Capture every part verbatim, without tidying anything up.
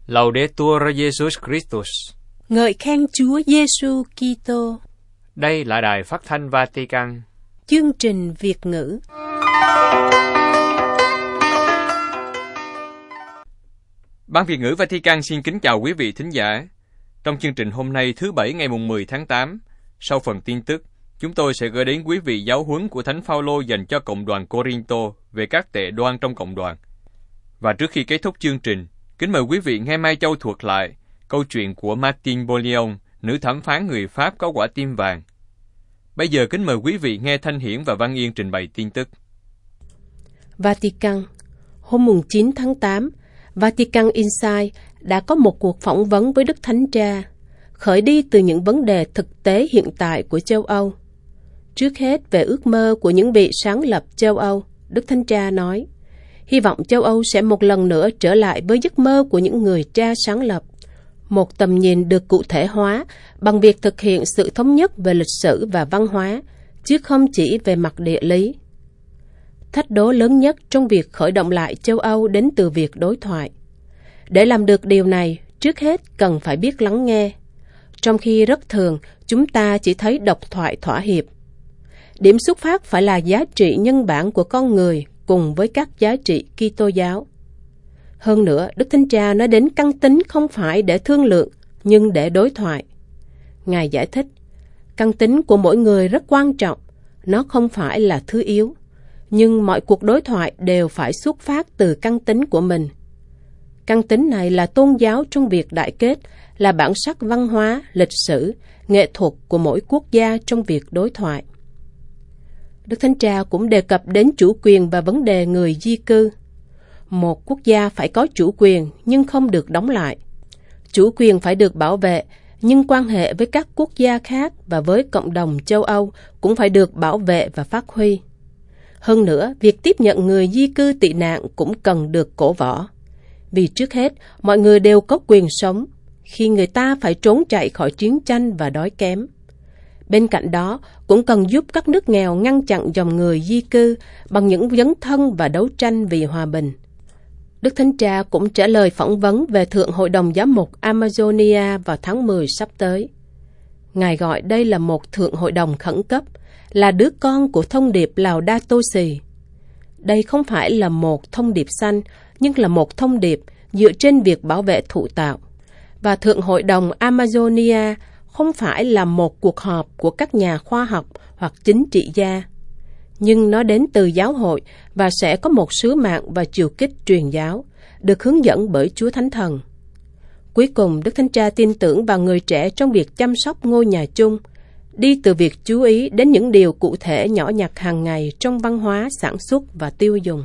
Laudetur Jesus Christus. Ngợi khen Chúa Giêsu Kitô. Đây là đài phát thanh Vatican. Chương trình Việt ngữ. Ban Việt ngữ Vatican xin kính chào quý vị thính giả. Trong chương trình hôm nay thứ Bảy ngày mười tháng tám, sau phần tin tức, chúng tôi sẽ gửi đến quý vị giáo huấn của Thánh Phaolô dành cho cộng đoàn Cô-rinh-tô về các tệ đoan trong cộng đoàn. Và trước khi kết thúc chương trình, kính mời quý vị nghe Mai Châu thuật lại câu chuyện của Martine Bollion, nữ thẩm phán người Pháp có quả tim vàng. Bây giờ kính mời quý vị nghe Thanh Hiển và Văn Yên trình bày tin tức. Vatican. Hôm chín tháng tám, Vatican Insight đã có một cuộc phỏng vấn với Đức Thánh Cha, khởi đi từ những vấn đề thực tế hiện tại của châu Âu. Trước hết về ước mơ của những vị sáng lập châu Âu, Đức Thánh Cha nói, hy vọng châu Âu sẽ một lần nữa trở lại với giấc mơ của những người cha sáng lập, một tầm nhìn được cụ thể hóa bằng việc thực hiện sự thống nhất về lịch sử và văn hóa, chứ không chỉ về mặt địa lý. Thách đố lớn nhất trong việc khởi động lại châu Âu đến từ việc đối thoại. Để làm được điều này, trước hết cần phải biết lắng nghe, trong khi rất thường chúng ta chỉ thấy độc thoại thỏa hiệp. Điểm xuất phát phải là giá trị nhân bản của con người cùng với các giá trị Kitô giáo. Hơn nữa, Đức Thánh Cha nói đến căn tính không phải để thương lượng, nhưng để đối thoại. Ngài giải thích, căn tính của mỗi người rất quan trọng, nó không phải là thứ yếu, nhưng mọi cuộc đối thoại đều phải xuất phát từ căn tính của mình. Căn tính này là tôn giáo trong việc đại kết, là bản sắc văn hóa, lịch sử, nghệ thuật của mỗi quốc gia trong việc đối thoại. Đức Thánh Cha cũng đề cập đến chủ quyền và vấn đề người di cư. Một quốc gia phải có chủ quyền nhưng không được đóng lại. Chủ quyền phải được bảo vệ, nhưng quan hệ với các quốc gia khác và với cộng đồng châu Âu cũng phải được bảo vệ và phát huy. Hơn nữa, việc tiếp nhận người di cư tị nạn cũng cần được cổ võ. Vì trước hết, mọi người đều có quyền sống, khi người ta phải trốn chạy khỏi chiến tranh và đói kém. Bên cạnh đó, cũng cần giúp các nước nghèo ngăn chặn dòng người di cư bằng những dấn thân và đấu tranh vì hòa bình. Đức Thánh Cha cũng trả lời phỏng vấn về Thượng Hội đồng Giám mục Amazonia vào tháng mười sắp tới. Ngài gọi đây là một Thượng Hội đồng khẩn cấp, là đứa con của thông điệp Laudato Si. Đây không phải là một thông điệp xanh, nhưng là một thông điệp dựa trên việc bảo vệ thụ tạo. Và Thượng Hội đồng Amazonia không phải là một cuộc họp của các nhà khoa học hoặc chính trị gia, nhưng nó đến từ giáo hội và sẽ có một sứ mạng và chiều kích truyền giáo, được hướng dẫn bởi Chúa Thánh Thần. Cuối cùng, Đức Thánh Cha tin tưởng vào người trẻ trong việc chăm sóc ngôi nhà chung, đi từ việc chú ý đến những điều cụ thể nhỏ nhặt hàng ngày trong văn hóa, sản xuất và tiêu dùng.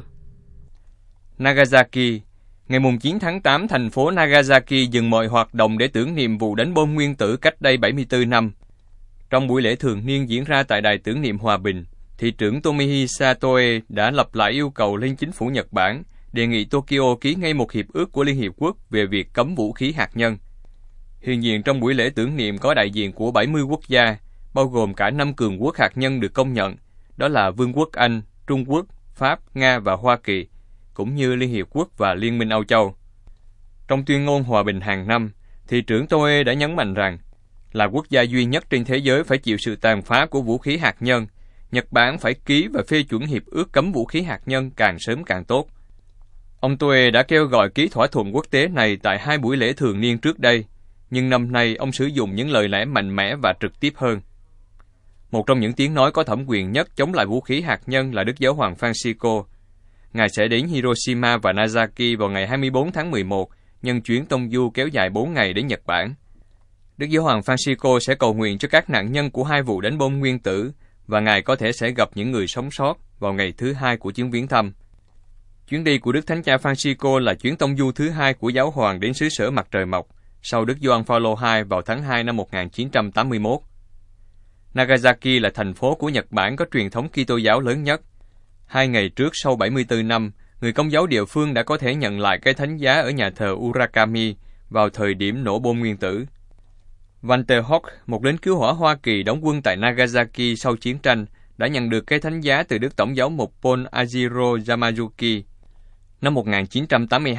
Nagasaki. Ngày chín tháng tám, thành phố Nagasaki dừng mọi hoạt động để tưởng niệm vụ đánh bom nguyên tử cách đây bảy mươi tư năm. Trong buổi lễ thường niên diễn ra tại Đài tưởng niệm Hòa bình, thị trưởng Tomihisa Toe đã lặp lại yêu cầu lên chính phủ Nhật Bản đề nghị Tokyo ký ngay một hiệp ước của Liên Hiệp Quốc về việc cấm vũ khí hạt nhân. Hiện diện trong buổi lễ tưởng niệm có đại diện của bảy mươi quốc gia, bao gồm cả năm cường quốc hạt nhân được công nhận, đó là Vương quốc Anh, Trung Quốc, Pháp, Nga và Hoa Kỳ, cũng như Liên Hiệp Quốc và Liên minh Âu Châu. Trong tuyên ngôn hòa bình hàng năm, thị trưởng Toe đã nhấn mạnh rằng, là quốc gia duy nhất trên thế giới phải chịu sự tàn phá của vũ khí hạt nhân, Nhật Bản phải ký và phê chuẩn hiệp ước cấm vũ khí hạt nhân càng sớm càng tốt. Ông Toe đã kêu gọi ký thỏa thuận quốc tế này tại hai buổi lễ thường niên trước đây, nhưng năm nay ông sử dụng những lời lẽ mạnh mẽ và trực tiếp hơn. Một trong những tiếng nói có thẩm quyền nhất chống lại vũ khí hạt nhân là Đức Giáo hoàng Francisco. Ngài sẽ đến Hiroshima và Nagasaki vào ngày hai mươi bốn tháng mười một, nhân chuyến tông du kéo dài bốn ngày đến Nhật Bản. Đức Giáo hoàng Francisco sẽ cầu nguyện cho các nạn nhân của hai vụ đánh bom nguyên tử, và Ngài có thể sẽ gặp những người sống sót vào ngày thứ hai của chuyến viếng thăm. Chuyến đi của Đức Thánh Cha Francisco là chuyến tông du thứ hai của Giáo hoàng đến xứ sở mặt trời mọc, sau Đức Gioan Phaolô đệ nhị vào tháng hai năm một nghìn chín trăm tám mươi mốt. Nagasaki là thành phố của Nhật Bản có truyền thống Kitô giáo lớn nhất. Hai ngày trước, sau bảy mươi tư năm, người Công giáo địa phương đã có thể nhận lại cái thánh giá ở nhà thờ Urakami vào thời điểm nổ bom nguyên tử. Walter Hock, một lính cứu hỏa Hoa Kỳ đóng quân tại Nagasaki sau chiến tranh, đã nhận được cái thánh giá từ Đức Tổng giáo mục Paul Ajiro Yamazuki. Năm một nghìn chín trăm tám mươi hai,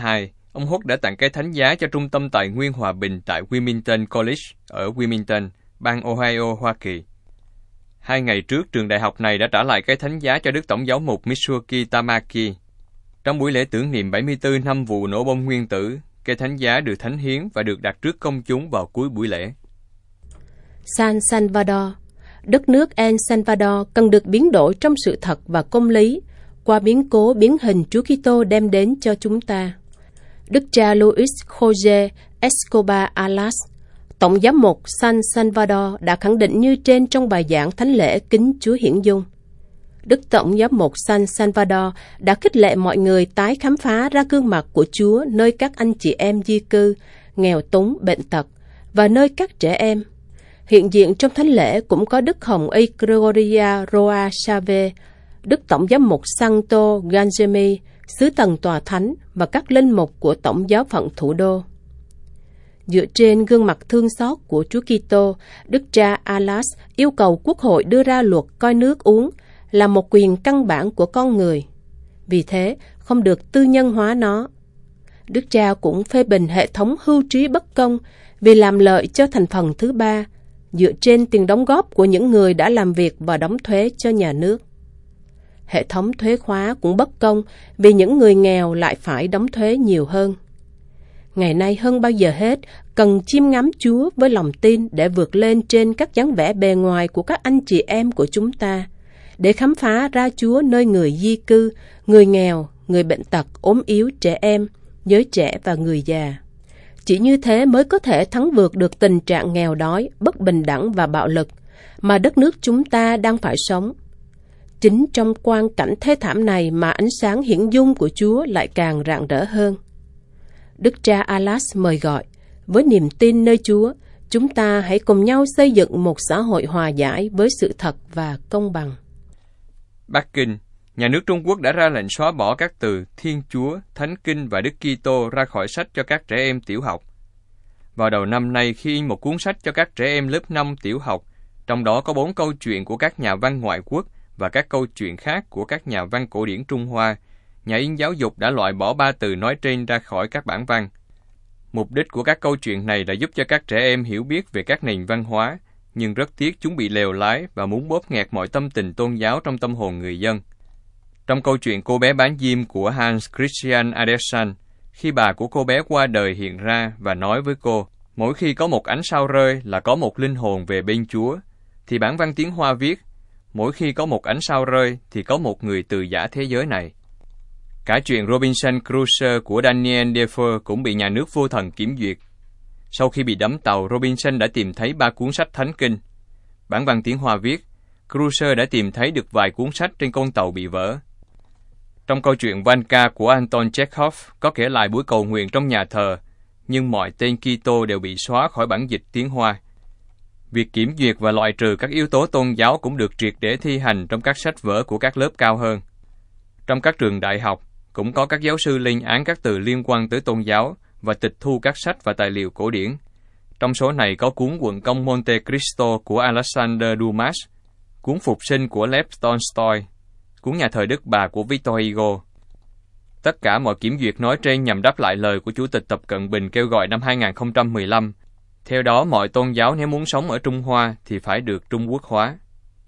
ông Hood đã tặng cái thánh giá cho Trung tâm Tài nguyên Hòa bình tại Wilmington College ở Wilmington, bang Ohio, Hoa Kỳ. Hai ngày trước, trường đại học này đã trả lại cái thánh giá cho Đức Tổng giáo mục Mitsuki Tamaki. Trong buổi lễ tưởng niệm bảy mươi tư năm vụ nổ bom nguyên tử, cái thánh giá được thánh hiến và được đặt trước công chúng vào cuối buổi lễ. San Salvador. Đất nước El Salvador cần được biến đổi trong sự thật và công lý qua biến cố biến hình Chúa Kitô đem đến cho chúng ta. Đức cha Luis Jose Escobar Alas, Tổng giám mục San Salvador đã khẳng định như trên trong bài giảng thánh lễ kính Chúa Hiển Dung. Đức Tổng giám mục San Salvador đã khích lệ mọi người tái khám phá ra gương mặt của Chúa nơi các anh chị em di cư, nghèo túng, bệnh tật và nơi các trẻ em. Hiện diện trong thánh lễ cũng có Đức Hồng Y Gregoria Roa Chave, Đức Tổng giám mục Santo Ganjemi, Sứ Thần Tòa Thánh và các linh mục của Tổng giáo phận thủ đô. Dựa trên gương mặt thương xót của Chúa Kitô, Đức cha Alas yêu cầu Quốc hội đưa ra luật coi nước uống là một quyền căn bản của con người. Vì thế, không được tư nhân hóa nó. Đức cha cũng phê bình hệ thống hưu trí bất công vì làm lợi cho thành phần thứ ba, dựa trên tiền đóng góp của những người đã làm việc và đóng thuế cho nhà nước. Hệ thống thuế khóa cũng bất công vì những người nghèo lại phải đóng thuế nhiều hơn. Ngày nay hơn bao giờ hết, cần chiêm ngắm Chúa với lòng tin để vượt lên trên các dáng vẻ bề ngoài của các anh chị em của chúng ta, để khám phá ra Chúa nơi người di cư, người nghèo, người bệnh tật, ốm yếu, trẻ em, giới trẻ và người già. Chỉ như thế mới có thể thắng vượt được tình trạng nghèo đói, bất bình đẳng và bạo lực mà đất nước chúng ta đang phải sống. Chính trong quang cảnh thê thảm này mà ánh sáng hiển dung của Chúa lại càng rạng rỡ hơn. Đức cha Alas mời gọi, với niềm tin nơi Chúa, chúng ta hãy cùng nhau xây dựng một xã hội hòa giải với sự thật và công bằng. Bắc Kinh, nhà nước Trung Quốc đã ra lệnh xóa bỏ các từ Thiên Chúa, Thánh Kinh và Đức Kitô ra khỏi sách cho các trẻ em tiểu học. Vào đầu năm nay, khi in một cuốn sách cho các trẻ em lớp năm tiểu học, trong đó có bốn câu chuyện của các nhà văn ngoại quốc và các câu chuyện khác của các nhà văn cổ điển Trung Hoa, nhà in giáo dục đã loại bỏ ba từ nói trên ra khỏi các bản văn. Mục đích của các câu chuyện này là giúp cho các trẻ em hiểu biết về các nền văn hóa, nhưng rất tiếc chúng bị lèo lái và muốn bóp nghẹt mọi tâm tình tôn giáo trong tâm hồn người dân. Trong câu chuyện Cô bé bán diêm của Hans Christian Andersen, khi bà của cô bé qua đời hiện ra và nói với cô, mỗi khi có một ánh sao rơi là có một linh hồn về bên Chúa, thì bản văn tiếng Hoa viết, mỗi khi có một ánh sao rơi thì có một người từ giã thế giới này. Cả chuyện Robinson Crusoe của Daniel Defoe cũng bị nhà nước vô thần kiểm duyệt. Sau khi bị đắm tàu, Robinson đã tìm thấy ba cuốn sách Thánh Kinh. Bản văn tiếng Hoa viết, Crusoe đã tìm thấy được vài cuốn sách trên con tàu bị vỡ. Trong câu chuyện Vanka của Anton Chekhov có kể lại buổi cầu nguyện trong nhà thờ, nhưng mọi tên Kitô đều bị xóa khỏi bản dịch tiếng Hoa. Việc kiểm duyệt và loại trừ các yếu tố tôn giáo cũng được triệt để thi hành trong các sách vở của các lớp cao hơn. Trong các trường đại học, cũng có các giáo sư lên án các từ liên quan tới tôn giáo và tịch thu các sách và tài liệu cổ điển. Trong số này có cuốn Quận công Monte Cristo của Alexander Dumas, cuốn Phục sinh của Lev Tolstoy, cuốn Nhà thờ Đức Bà của Victor Hugo. Tất cả mọi kiểm duyệt nói trên nhằm đáp lại lời của Chủ tịch Tập Cận Bình kêu gọi năm hai nghìn không trăm mười lăm. Theo đó, mọi tôn giáo nếu muốn sống ở Trung Hoa thì phải được Trung Quốc hóa.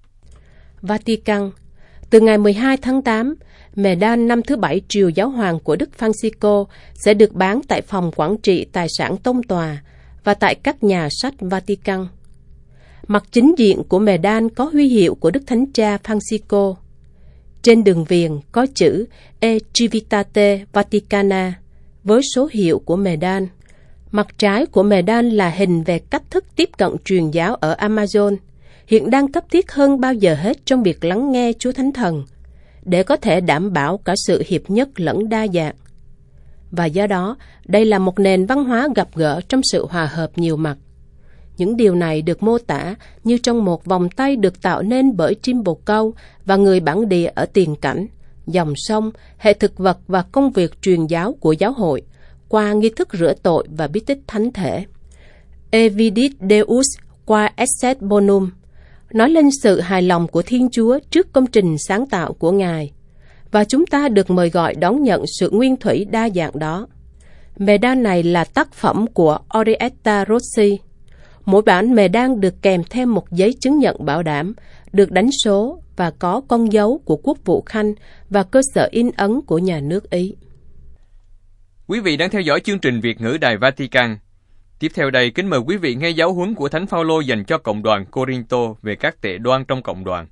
Vatican. Từ ngày mười hai tháng tám, Medan năm thứ bảy triều giáo hoàng của Đức Francisco sẽ được bán tại phòng quản trị tài sản tông tòa và tại các nhà sách Vatican. Mặt chính diện của Medan có huy hiệu của Đức Thánh Cha Francisco. Trên đường viền có chữ E Civitate Vaticana với số hiệu của Medan. Mặt trái của Medan là hình về cách thức tiếp cận truyền giáo ở Amazon, hiện đang cấp thiết hơn bao giờ hết trong việc lắng nghe Chúa Thánh Thần, để có thể đảm bảo cả sự hiệp nhất lẫn đa dạng. Và do đó, đây là một nền văn hóa gặp gỡ trong sự hòa hợp nhiều mặt. Những điều này được mô tả như trong một vòng tay được tạo nên bởi chim bồ câu và người bản địa ở tiền cảnh, dòng sông, hệ thực vật và công việc truyền giáo của giáo hội, qua nghi thức rửa tội và bí tích thánh thể. Evidit Deus qua Esset Bonum, nói lên sự hài lòng của Thiên Chúa trước công trình sáng tạo của Ngài, và chúng ta được mời gọi đón nhận sự nguyên thủy đa dạng đó. Mề đan này là tác phẩm của Orietta Rossi. Mỗi bản mề đan được kèm thêm một giấy chứng nhận bảo đảm, được đánh số và có con dấu của Quốc vụ Khanh và cơ sở in ấn của nhà nước Ý. Quý vị đang theo dõi chương trình Việt ngữ Đài Vatican. Tiếp theo đây, kính mời quý vị nghe giáo huấn của Thánh Phaolô dành cho cộng đoàn Cô-rinh-tô về các tệ đoan trong cộng đoàn.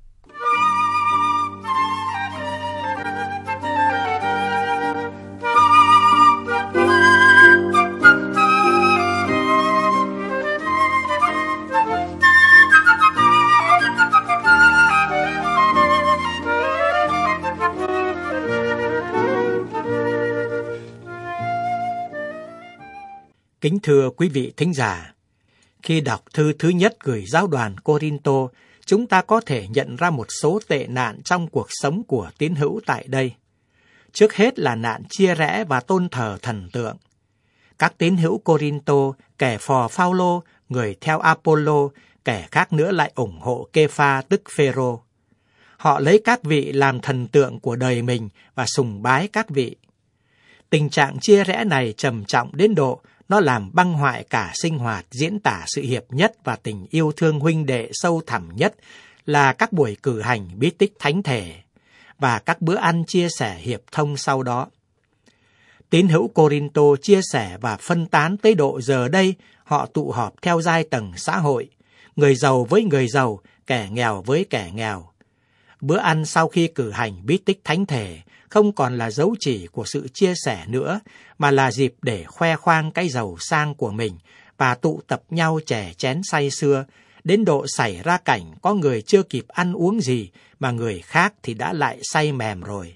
Kính thưa quý vị thính giả, khi đọc thư thứ nhất gửi giáo đoàn Cô-rinh-tô, chúng ta có thể nhận ra một số tệ nạn trong cuộc sống của tín hữu tại đây. Trước hết là nạn chia rẽ và tôn thờ thần tượng. Các tín hữu Cô-rinh-tô, kẻ phò Phaolô, người theo Apollo, kẻ khác nữa lại ủng hộ Kê-pha tức Phêrô. Họ lấy các vị làm thần tượng của đời mình và sùng bái các vị. Tình trạng chia rẽ này trầm trọng đến độ nó làm băng hoại cả sinh hoạt diễn tả sự hiệp nhất và tình yêu thương huynh đệ sâu thẳm nhất là các buổi cử hành bí tích thánh thể và các bữa ăn chia sẻ hiệp thông sau đó. Tín hữu Cô-rinh-tô chia sẻ và phân tán tới độ giờ đây họ tụ họp theo giai tầng xã hội, người giàu với người giàu, kẻ nghèo với kẻ nghèo. Bữa ăn sau khi cử hành bí tích thánh thể không còn là dấu chỉ của sự chia sẻ nữa, mà là dịp để khoe khoang cái giàu sang của mình và tụ tập nhau chè chén say sưa, đến độ xảy ra cảnh có người chưa kịp ăn uống gì mà người khác thì đã lại say mềm rồi.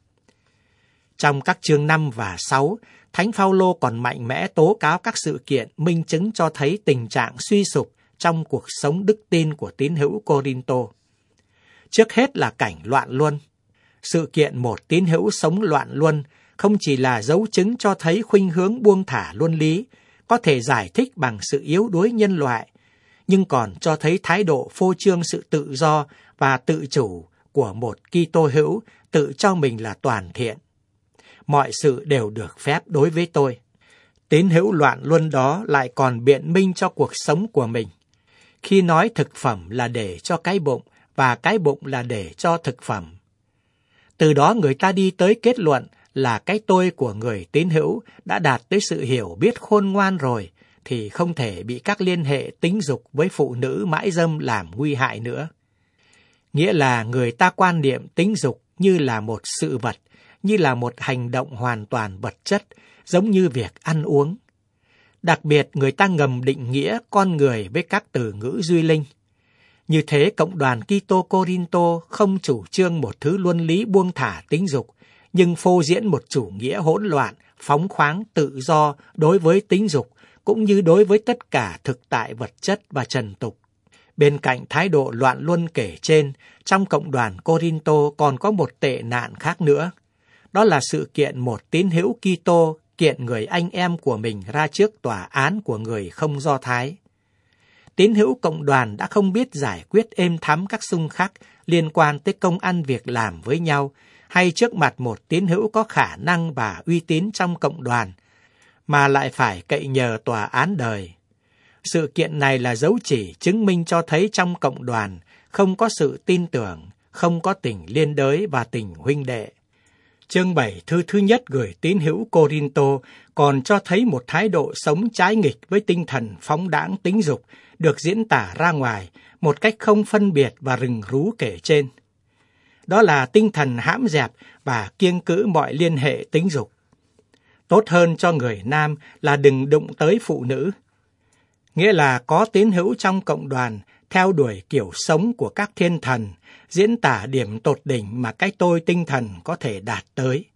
Trong các chương năm và sáu, Thánh Phaolô còn mạnh mẽ tố cáo các sự kiện minh chứng cho thấy tình trạng suy sụp trong cuộc sống đức tin của tín hữu Cô-rinh-tô. Trước hết là cảnh loạn luân. Sự kiện một tín hữu sống loạn luân không chỉ là dấu chứng cho thấy khuynh hướng buông thả luân lý, có thể giải thích bằng sự yếu đuối nhân loại, nhưng còn cho thấy thái độ phô trương sự tự do và tự chủ của một Kitô hữu tự cho mình là toàn thiện. Mọi sự đều được phép đối với tôi. Tín hữu loạn luân đó lại còn biện minh cho cuộc sống của mình. Khi nói thực phẩm là để cho cái bụng và cái bụng là để cho thực phẩm. Từ đó người ta đi tới kết luận là cái tôi của người tín hữu đã đạt tới sự hiểu biết khôn ngoan rồi, thì không thể bị các liên hệ tính dục với phụ nữ mãi dâm làm nguy hại nữa. Nghĩa là người ta quan niệm tính dục như là một sự vật, như là một hành động hoàn toàn vật chất, giống như việc ăn uống. Đặc biệt người ta ngầm định nghĩa con người với các từ ngữ duy linh. Như thế, cộng đoàn Kitô Cô-rinh-tô không chủ trương một thứ luân lý buông thả tính dục, nhưng phô diễn một chủ nghĩa hỗn loạn, phóng khoáng, tự do đối với tính dục, cũng như đối với tất cả thực tại vật chất và trần tục. Bên cạnh thái độ loạn luân kể trên, trong cộng đoàn Cô-rinh-tô còn có một tệ nạn khác nữa. Đó là sự kiện một tín hữu Kitô kiện người anh em của mình ra trước tòa án của người không Do Thái. Tín hữu cộng đoàn đã không biết giải quyết êm thắm các xung khắc liên quan tới công ăn việc làm với nhau, hay trước mặt một tín hữu có khả năng và uy tín trong cộng đoàn, mà lại phải cậy nhờ tòa án đời. Sự kiện này là dấu chỉ chứng minh cho thấy trong cộng đoàn không có sự tin tưởng, không có tình liên đới và tình huynh đệ. Chương bảy thư thứ nhất gửi tín hữu Cô-rinh-tô còn cho thấy một thái độ sống trái nghịch với tinh thần phóng đãng tính dục được diễn tả ra ngoài một cách không phân biệt và rừng rú kể trên. Đó là tinh thần hãm dẹp và kiêng cữ mọi liên hệ tính dục. Tốt hơn cho người nam là đừng đụng tới phụ nữ. Nghĩa là có tín hữu trong cộng đoàn theo đuổi kiểu sống của các thiên thần, diễn tả điểm tột đỉnh mà cái tôi tinh thần có thể đạt tới.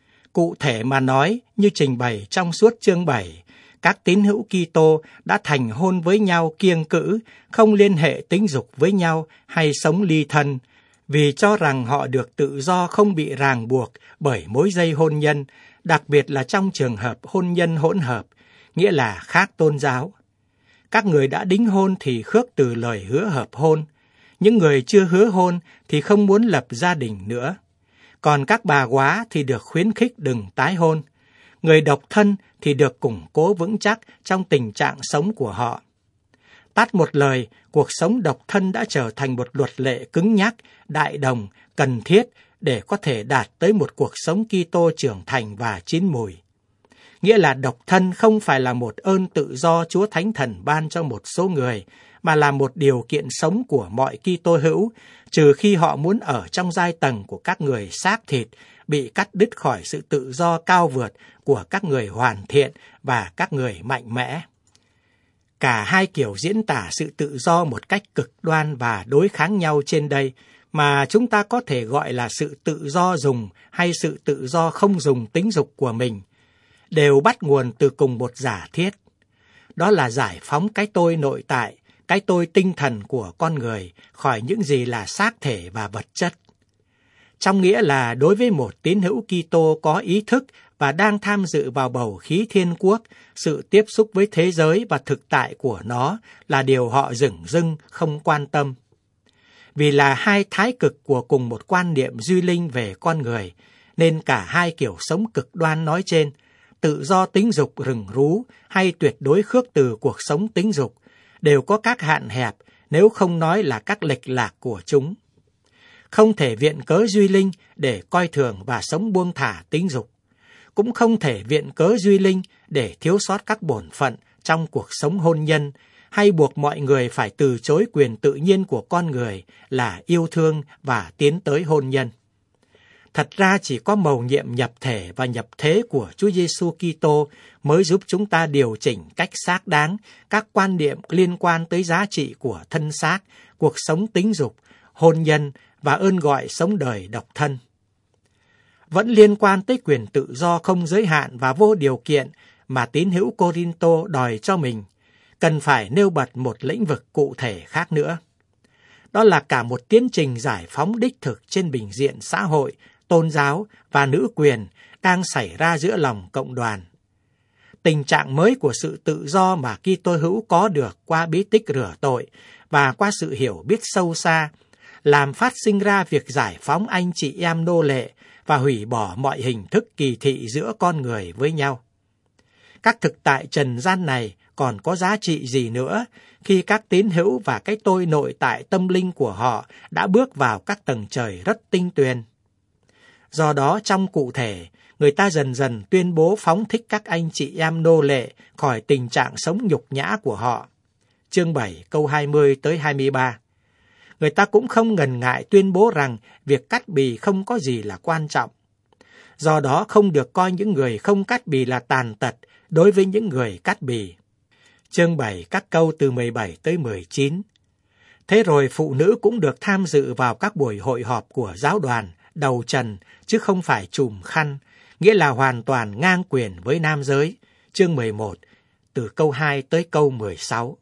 Cụ thể mà nói, như trình bày trong suốt chương bảy, các tín hữu Kitô đã thành hôn với nhau kiêng cữ, không liên hệ tính dục với nhau hay sống ly thân, vì cho rằng họ được tự do không bị ràng buộc bởi mối dây hôn nhân, đặc biệt là trong trường hợp hôn nhân hỗn hợp, nghĩa là khác tôn giáo. Các người đã đính hôn thì khước từ lời hứa hợp hôn, những người chưa hứa hôn thì không muốn lập gia đình nữa. Còn các bà góa thì được khuyến khích đừng tái hôn. Người độc thân thì được củng cố vững chắc trong tình trạng sống của họ. Tắt một lời, cuộc sống độc thân đã trở thành một luật lệ cứng nhắc, đại đồng, cần thiết để có thể đạt tới một cuộc sống Kitô trưởng thành và chín mùi. Nghĩa là độc thân không phải là một ơn tự do Chúa Thánh Thần ban cho một số người, mà là một điều kiện sống của mọi Kitô hữu, trừ khi họ muốn ở trong giai tầng của các người xác thịt, bị cắt đứt khỏi sự tự do cao vượt của các người hoàn thiện và các người mạnh mẽ. Cả hai kiểu diễn tả sự tự do một cách cực đoan và đối kháng nhau trên đây, mà chúng ta có thể gọi là sự tự do dùng hay sự tự do không dùng tính dục của mình, đều bắt nguồn từ cùng một giả thiết. Đó là giải phóng cái tôi nội tại, cái tôi tinh thần của con người khỏi những gì là xác thể và vật chất. Trong nghĩa là đối với một tín hữu Kitô có ý thức và đang tham dự vào bầu khí thiên quốc, sự tiếp xúc với thế giới và thực tại của nó là điều họ dửng dưng không quan tâm. Vì là hai thái cực của cùng một quan niệm duy linh về con người, nên cả hai kiểu sống cực đoan nói trên, tự do tính dục rừng rú hay tuyệt đối khước từ cuộc sống tính dục, đều có các hạn hẹp, nếu không nói là các lệch lạc của chúng. Không thể viện cớ duy linh để coi thường và sống buông thả tính dục. Cũng không thể viện cớ duy linh để thiếu sót các bổn phận trong cuộc sống hôn nhân, hay buộc mọi người phải từ chối quyền tự nhiên của con người là yêu thương và tiến tới hôn nhân. Thật ra chỉ có mầu nhiệm nhập thể và nhập thế của Chúa Giêsu Kitô mới giúp chúng ta điều chỉnh cách xác đáng các quan niệm liên quan tới giá trị của thân xác, cuộc sống tính dục, hôn nhân và ơn gọi sống đời độc thân. Vẫn liên quan tới quyền tự do không giới hạn và vô điều kiện mà tín hữu Cô-rin-tô đòi cho mình, cần phải nêu bật một lĩnh vực cụ thể khác nữa. Đó là cả một tiến trình giải phóng đích thực trên bình diện xã hội, tôn giáo và nữ quyền đang xảy ra giữa lòng cộng đoàn. Tình trạng mới của sự tự do mà Kitô hữu có được qua bí tích rửa tội và qua sự hiểu biết sâu xa, làm phát sinh ra việc giải phóng anh chị em nô lệ và hủy bỏ mọi hình thức kỳ thị giữa con người với nhau. Các thực tại trần gian này còn có giá trị gì nữa khi các tín hữu và cái tôi nội tại tâm linh của họ đã bước vào các tầng trời rất tinh tuyền. Do đó trong cụ thể, người ta dần dần tuyên bố phóng thích các anh chị em nô lệ khỏi tình trạng sống nhục nhã của họ. Chương bảy câu hai mươi tới hai mươi ba. Người ta cũng không ngần ngại tuyên bố rằng việc cắt bì không có gì là quan trọng. Do đó không được coi những người không cắt bì là tàn tật đối với những người cắt bì. Chương bảy các câu từ mười bảy tới mười chín. Thế rồi phụ nữ cũng được tham dự vào các buổi hội họp của giáo đoàn, đầu trần, chứ không phải trùm khăn, nghĩa là hoàn toàn ngang quyền với nam giới. Chương mười một, từ câu hai tới câu mười sáu.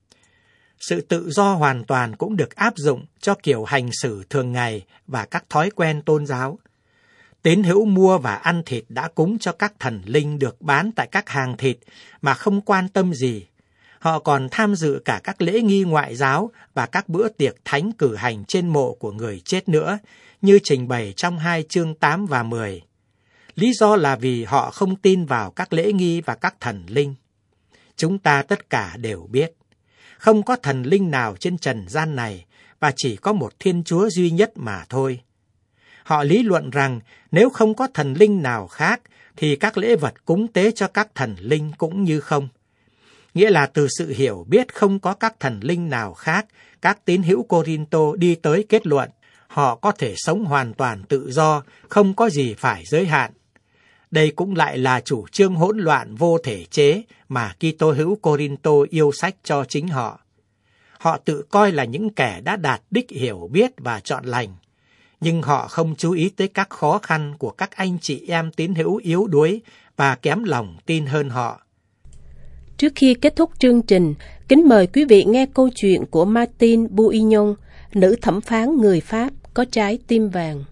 Sự tự do hoàn toàn cũng được áp dụng cho kiểu hành xử thường ngày và các thói quen tôn giáo. Tín hữu mua và ăn thịt đã cúng cho các thần linh được bán tại các hàng thịt mà không quan tâm gì. Họ còn tham dự cả các lễ nghi ngoại giáo và các bữa tiệc thánh cử hành trên mộ của người chết nữa, như trình bày trong hai chương tám và mười. Lý do là vì họ không tin vào các lễ nghi và các thần linh. Chúng ta tất cả đều biết, không có thần linh nào trên trần gian này và chỉ có một Thiên Chúa duy nhất mà thôi. Họ lý luận rằng nếu không có thần linh nào khác thì các lễ vật cúng tế cho các thần linh cũng như không. Nghĩa là từ sự hiểu biết không có các thần linh nào khác, các tín hữu Cô-rin-tô đi tới kết luận họ có thể sống hoàn toàn tự do, không có gì phải giới hạn. Đây cũng lại là chủ trương hỗn loạn vô thể chế mà Kitô hữu Cô-rin-tô yêu sách cho chính họ. Họ tự coi là những kẻ đã đạt đích hiểu biết và chọn lành, nhưng họ không chú ý tới các khó khăn của các anh chị em tín hữu yếu đuối và kém lòng tin hơn họ. Trước khi kết thúc chương trình, kính mời quý vị nghe câu chuyện của Martine Bouillon, nữ thẩm phán người Pháp có trái tim vàng.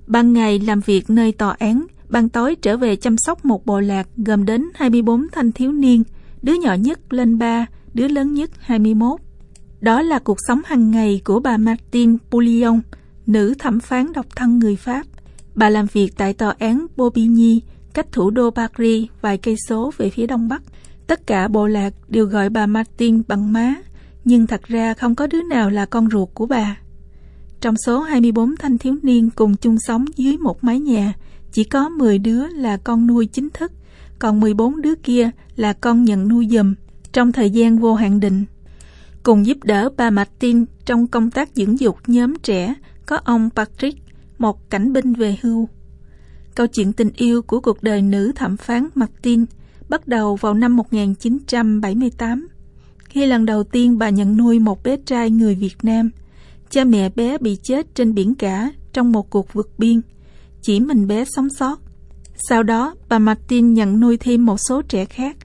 Ban ngày làm việc nơi tòa án, ban tối trở về chăm sóc một bộ lạc gồm đến hai mươi bốn thanh thiếu niên, đứa nhỏ nhất lên ba, đứa lớn nhất hai mươi mốt. Đó là cuộc sống hàng ngày của bà Martine Poulion, nữ thẩm phán độc thân người Pháp. Bà làm việc tại tòa án Bobigny, cách thủ đô Paris vài cây số về phía đông bắc. Tất cả bộ lạc đều gọi bà Martine bằng má, nhưng thật ra không có đứa nào là con ruột của bà. Trong số hai mươi bốn thanh thiếu niên cùng chung sống dưới một mái nhà, chỉ có mười đứa là con nuôi chính thức, còn mười bốn đứa kia là con nhận nuôi giùm trong thời gian vô hạn định. Cùng giúp đỡ bà Martine trong công tác dưỡng dục nhóm trẻ có ông Patrick, một cảnh binh về hưu. Câu chuyện tình yêu của cuộc đời nữ thẩm phán Martine bắt đầu vào năm một nghìn chín trăm bảy mươi tám, khi lần đầu tiên bà nhận nuôi một bé trai người Việt Nam. Cha mẹ bé bị chết trên biển cả trong một cuộc vượt biên, chỉ mình bé sống sót. Sau đó, bà Martine nhận nuôi thêm một số trẻ khác.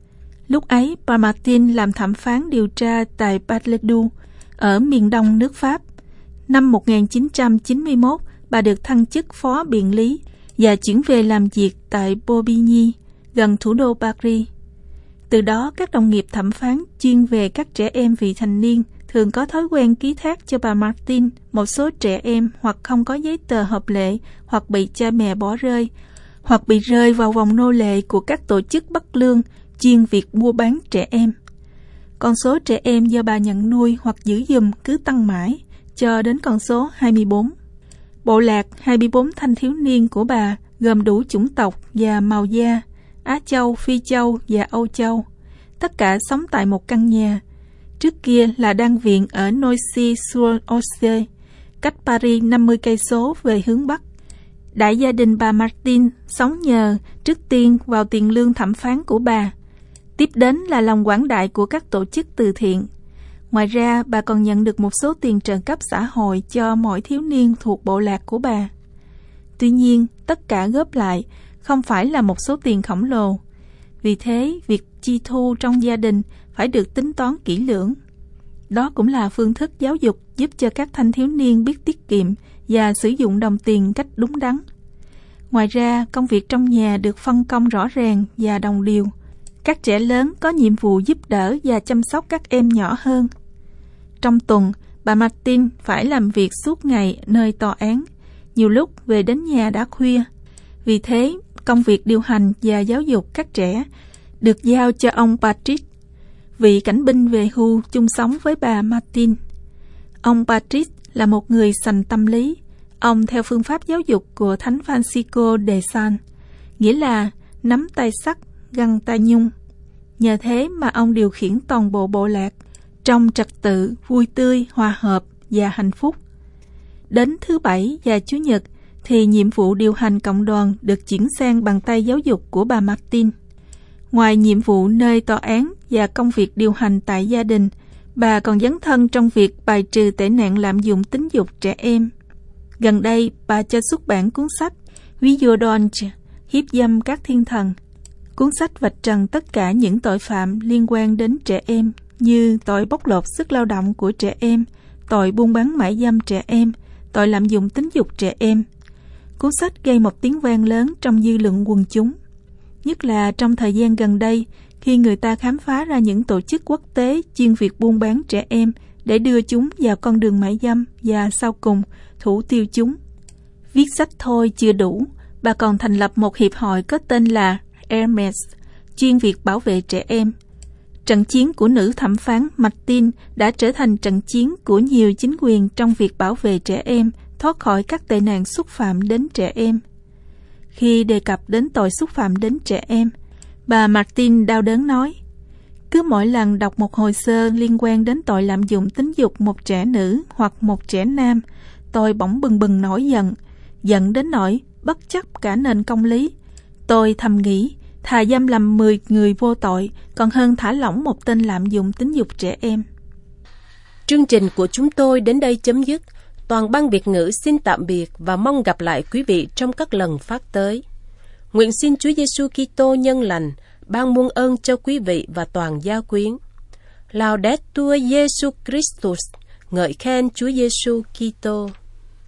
Lúc ấy, bà Martine làm thẩm phán điều tra tại Bar-le-Duc, ở miền đông nước Pháp. Năm một nghìn chín trăm chín mươi mốt, bà được thăng chức phó biện lý và chuyển về làm việc tại Bobigny, gần thủ đô Paris. Từ đó, các đồng nghiệp thẩm phán chuyên về các trẻ em vị thành niên thường có thói quen ký thác cho bà Martine một số trẻ em hoặc không có giấy tờ hợp lệ, hoặc bị cha mẹ bỏ rơi, hoặc bị rơi vào vòng nô lệ của các tổ chức bất lương chuyên việc mua bán trẻ em. Con số trẻ em do bà nhận nuôi hoặc giữ giùm cứ tăng mãi, cho đến con số hai mươi bốn. Bộ lạc hai mươi bốn thanh thiếu niên của bà gồm đủ chủng tộc và màu da, Á Châu, Phi Châu và Âu Châu. Tất cả sống tại một căn nhà. Trước kia là đan viện ở Noisy-sur-Oise, cách Paris năm mươi cây số về hướng Bắc. Đại gia đình bà Martine sống nhờ trước tiên vào tiền lương thẩm phán của bà. Tiếp đến là lòng quảng đại của các tổ chức từ thiện. Ngoài ra, bà còn nhận được một số tiền trợ cấp xã hội cho mỗi thiếu niên thuộc bộ lạc của bà. Tuy nhiên, tất cả góp lại không phải là một số tiền khổng lồ. Vì thế, việc chi thu trong gia đình phải được tính toán kỹ lưỡng. Đó cũng là phương thức giáo dục giúp cho các thanh thiếu niên biết tiết kiệm và sử dụng đồng tiền cách đúng đắn. Ngoài ra, công việc trong nhà được phân công rõ ràng và đồng đều. Các trẻ lớn có nhiệm vụ giúp đỡ và chăm sóc các em nhỏ hơn. Trong tuần, bà Martine phải làm việc suốt ngày nơi tòa án, nhiều lúc về đến nhà đã khuya. Vì thế, công việc điều hành và giáo dục các trẻ được giao cho ông Patrick, vị cảnh binh về hưu chung sống với bà Martine. Ông Patrick là một người sành tâm lý. Ông theo phương pháp giáo dục của Thánh Francisco de Sales, nghĩa là nắm tay sắt, găng tay nhung. Nhờ thế mà ông điều khiển toàn bộ bộ lạc trong trật tự, vui tươi, hòa hợp và hạnh phúc. Đến thứ Bảy và Chủ nhật thì nhiệm vụ điều hành cộng đoàn được chuyển sang bàn tay giáo dục của bà Martine. Ngoài nhiệm vụ nơi tòa án và công việc điều hành tại gia đình, bà còn dấn thân trong việc bài trừ tệ nạn lạm dụng tính dục trẻ em. Gần đây, bà cho xuất bản cuốn sách Video Donge, hiếp dâm các thiên thần. Cuốn sách vạch trần tất cả những tội phạm liên quan đến trẻ em như tội bóc lột sức lao động của trẻ em, tội buôn bán mại dâm trẻ em, tội lạm dụng tính dục trẻ em. Cuốn sách gây một tiếng vang lớn trong dư luận quần chúng, nhất là trong thời gian gần đây khi người ta khám phá ra những tổ chức quốc tế chuyên việc buôn bán trẻ em để đưa chúng vào con đường mại dâm và sau cùng thủ tiêu chúng. Viết sách thôi chưa đủ, bà còn thành lập một hiệp hội có tên là Hermes, chuyên việc bảo vệ trẻ em. Trận chiến của nữ thẩm phán Martine đã trở thành trận chiến của nhiều chính quyền trong việc bảo vệ trẻ em thoát khỏi các tệ nạn xúc phạm đến trẻ em. Khi đề cập đến tội xúc phạm đến trẻ em, bà Martine đau đớn nói, cứ mỗi lần đọc một hồ sơ liên quan đến tội lạm dụng tính dục một trẻ nữ hoặc một trẻ nam, tôi bỗng bừng bừng nổi giận, giận đến nỗi bất chấp cả nền công lý. Tôi thầm nghĩ, thà giam lầm mười người vô tội, còn hơn thả lỏng một tên lạm dụng tính dục trẻ em. Chương trình của chúng tôi đến đây chấm dứt. Toàn ban Việt ngữ xin tạm biệt và mong gặp lại quý vị trong các lần phát tới. Nguyện xin Chúa Giêsu Kitô nhân lành ban muôn ơn cho quý vị và toàn gia quyến. Laudetur Jesus Christus, ngợi khen Chúa Giêsu Kitô.